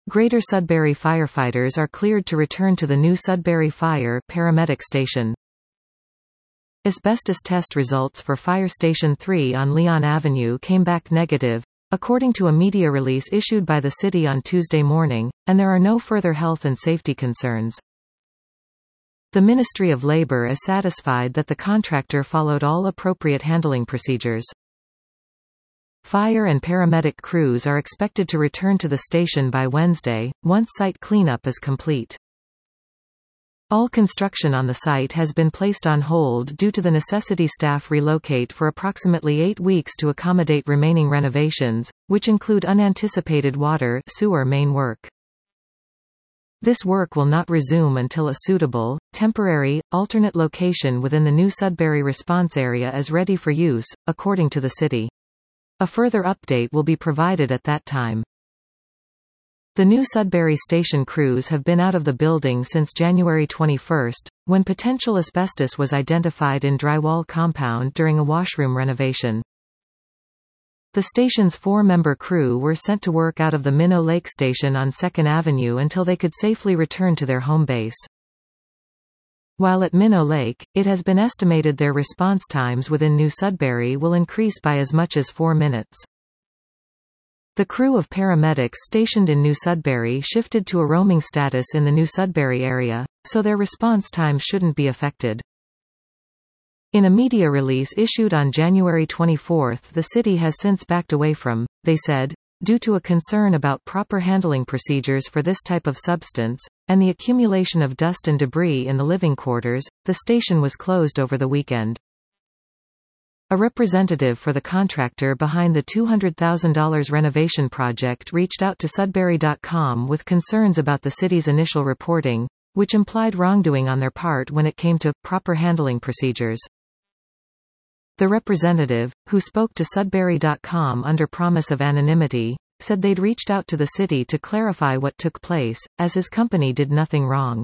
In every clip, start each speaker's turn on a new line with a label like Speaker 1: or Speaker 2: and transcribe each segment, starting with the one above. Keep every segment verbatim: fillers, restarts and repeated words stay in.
Speaker 1: Greater Sudbury firefighters are cleared to return to the new Sudbury Fire Paramedic Station. Asbestos test results for Fire Station three on Leon Avenue came back negative, according to a media release issued by the city on Tuesday morning, and there are no further health and safety concerns. The Ministry of Labour is satisfied that the contractor followed all appropriate handling procedures. Fire and paramedic crews are expected to return to the station by Wednesday, once site cleanup is complete. All construction on the site has been placed on hold due to the necessity staff relocate for approximately eight weeks to accommodate remaining renovations, which include unanticipated water sewer main work. This work will not resume until a suitable, temporary, alternate location within the new Sudbury response area is ready for use, according to the city. A further update will be provided at that time. The new Sudbury station crews have been out of the building since January twenty-first, when potential asbestos was identified in drywall compound during a washroom renovation. The station's four-member crew were sent to work out of the Minnow Lake Station on second Avenue until they could safely return to their home base. While at Minnow Lake, it has been estimated their response times within New Sudbury will increase by as much as four minutes. The crew of paramedics stationed in New Sudbury shifted to a roaming status in the New Sudbury area, so their response time shouldn't be affected. In a media release issued on January twenty-fourth, the city has since backed away from, they said, due to a concern about proper handling procedures for this type of substance, and the accumulation of dust and debris in the living quarters, the station was closed over the weekend. A representative for the contractor behind the two hundred thousand dollar renovation project reached out to Sudbury dot com with concerns about the city's initial reporting, which implied wrongdoing on their part when it came to proper handling procedures. The representative, who spoke to Sudbury dot com under promise of anonymity, said they'd reached out to the city to clarify what took place, as his company did nothing wrong.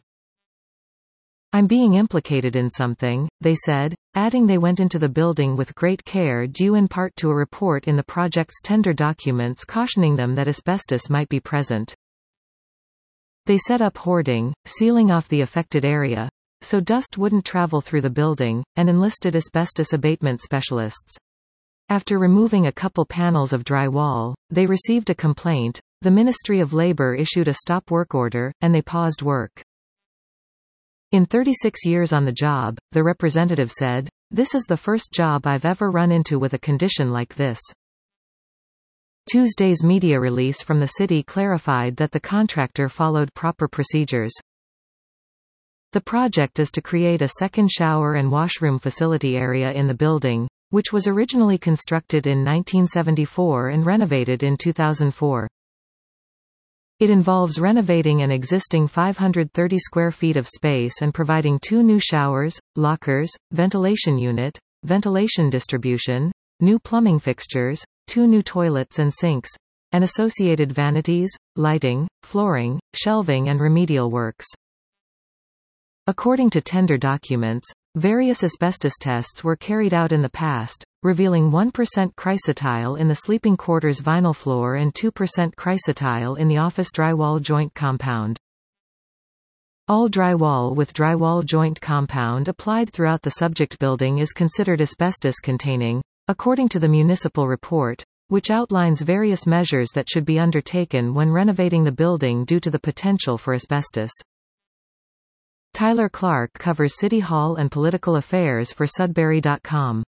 Speaker 1: "I'm being implicated in something," they said, adding they went into the building with great care due in part to a report in the project's tender documents cautioning them that asbestos might be present. They set up hoarding, sealing off the affected area, so dust wouldn't travel through the building, and enlisted asbestos abatement specialists. After removing a couple panels of drywall, they received a complaint, the Ministry of Labour issued a stop work order, and they paused work. "In thirty-six years on the job," the representative said, "this is the first job I've ever run into with a condition like this." Tuesday's media release from the city clarified that the contractor followed proper procedures. The project is to create a second shower and washroom facility area in the building, which was originally constructed in nineteen seventy-four and renovated in two thousand four. It involves renovating an existing five hundred thirty square feet of space and providing two new showers, lockers, ventilation unit, ventilation distribution, new plumbing fixtures, two new toilets and sinks, and associated vanities, lighting, flooring, shelving and remedial works. According to tender documents, various asbestos tests were carried out in the past, revealing one percent chrysotile in the sleeping quarters vinyl floor and two percent chrysotile in the office drywall joint compound. All drywall with drywall joint compound applied throughout the subject building is considered asbestos-containing, according to the municipal report, which outlines various measures that should be undertaken when renovating the building due to the potential for asbestos. Tyler Clark covers City Hall and political affairs for Sudbury dot com.